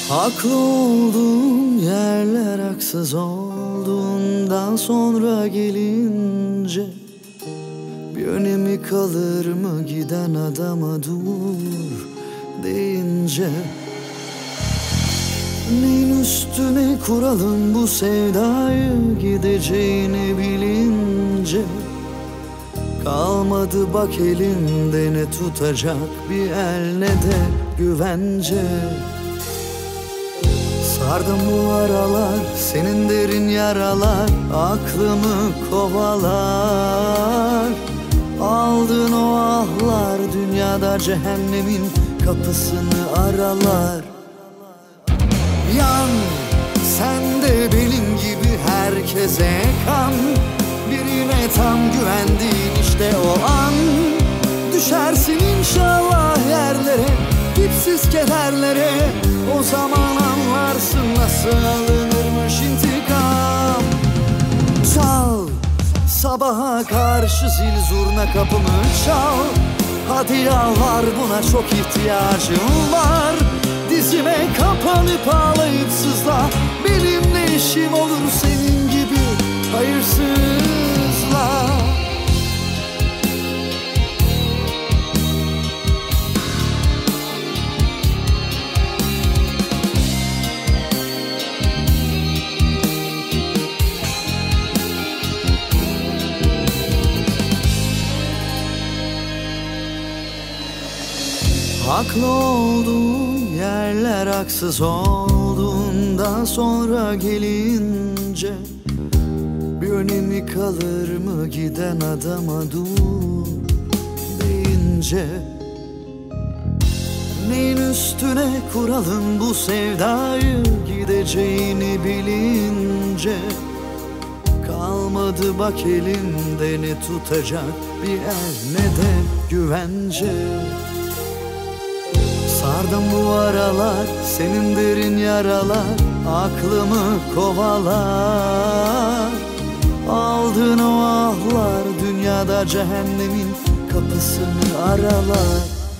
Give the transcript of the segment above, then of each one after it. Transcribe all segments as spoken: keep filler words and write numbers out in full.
Haklı olduğum yerler haksız olduğundan sonra gelince bir önemi kalır mı giden adama dur deyince? Neyin üstüne kuralım bu sevdayı gideceğini bilince? Kalmadı bak elinde ne tutacak bir el ne de güvence. Sardım bu aralar senin derin yaralar aklımı kovalar. Aldın o ahlar dünyada cehennemin kapısını aralar. Yan sen de benim gibi herkese kan, birine tam güvendiğin işte o an. Düşersin inşallah yerlere, dipsiz kederlere. O zaman anlarsın nasıl alınırmış intikam. Çal sabaha karşı zil zurna kapımı çal. Hadi yalvar buna çok ihtiyacım var. Dizime kapanıp ağlayıp sızla. Benim ne işim olur senin gibi hayırsızla. Haklı olduğum yerler haksız olduğundan sonra gelince bir önemi kalır mı giden adama dur deyince? Neyin üstüne kuralım bu sevdayı gideceğini bilince? Kalmadı bak elimde ne tutacak bir el ne de güvence. Sardım bu aralar senin derin yaralar aklımı kovalar. Aldın o ahlar dünyada cehennemin kapısını aralar.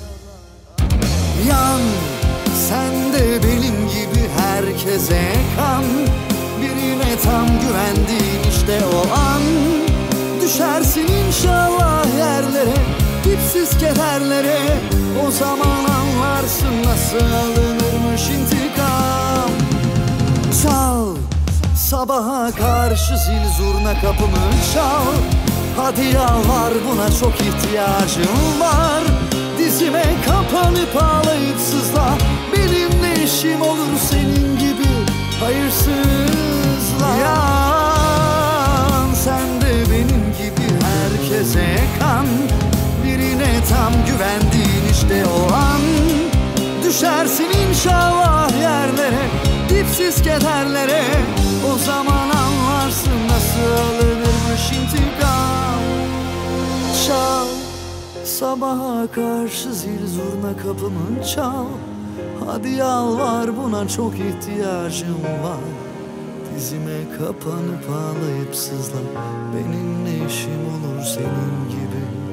Yan sen de benim gibi herkese kan, birine tam güvendiğin işte o an. Düşersin inşallah yerlere, dipsiz kederlere. O zaman anlarsın nasıl alınırmış intikam. Çal sabaha karşı zil zurna kapımı çal. Hadi yalvar buna çok ihtiyacım var. Dizime kapanıp ağlayıp sızla. Benim ne işim olur senin gibi hayırsızla. Yan sen de benim gibi herkese kan, birine tam güvendiğin işte o an. Düşersin inşallah yerlere, dipsiz kederlere. O zaman anlarsın nasıl alınırmış intikam. Çal sabaha karşı zil zurna kapımı çal. Hadi yalvar buna çok ihtiyacım var. Dizime kapanıp ağlayıp sızla. Benim ne işim olur senin gibi